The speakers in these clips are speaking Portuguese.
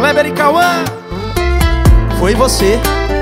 Kleber e Cauã. Foi você.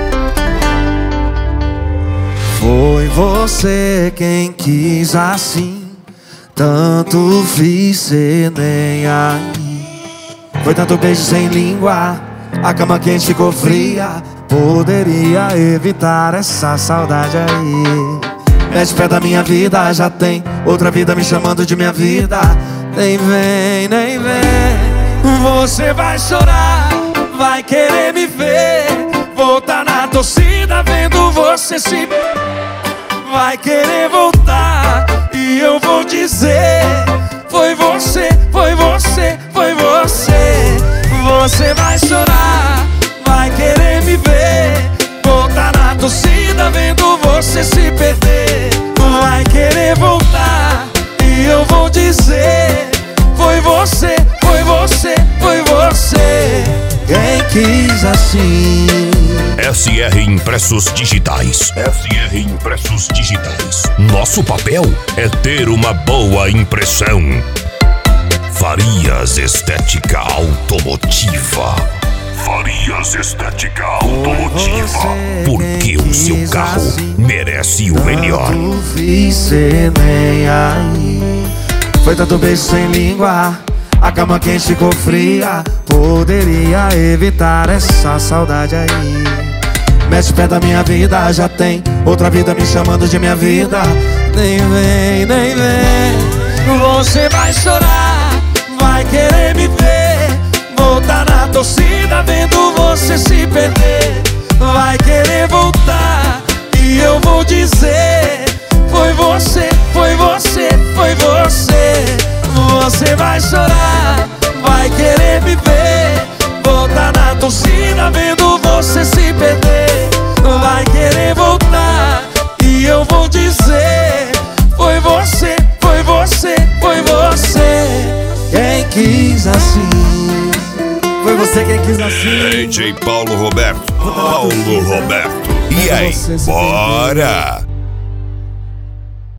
Foi você quem quis assim, tanto fiz, cê nem aí. Foi tanto beijo sem língua, a cama quente ficou fria. Poderia evitar essa saudade aí. Mete pé da minha vida, já tem outra vida me chamando de minha vida. Nem vem, nem vem. Você vai chorar, vai querer me ver. Vou tá na torcida vendo você se... Vai querer voltar e eu vou dizer: foi você, foi você, foi você. Você vai chorar, vai querer me ver. Vou tá na torcida vendo você se perder. Vai querer voltar e eu vou dizer: foi você, foi você, foi você. Quem quis assim. SR Impressos Digitais. SR Impressos Digitais. Nosso papel é ter uma boa impressão. Farias Estética Automotiva. Farias Estética Automotiva. Porque o seu carro merece o melhor. Fiz cê nem aí. Foi tanto beijo sem língua, a cama quente ficou fria. Poderia evitar essa saudade aí. Mete pé da minha vida, já tem outra vida me chamando de minha vida. Nem vem, nem vem. Você vai chorar, vai querer me ver. Vou tá na torcida vendo você se perder. Vai querer voltar e eu vou dizer: foi você, foi você, foi você. Você vai chorar, vai querer me ver. Vou tá na torcida vendo você se perder. Vai querer voltar e eu vou dizer: foi você, foi você, foi você. Quem quis assim. Foi você quem quis assim. DJ Paulo Roberto. Paulo Roberto. E aí, bora!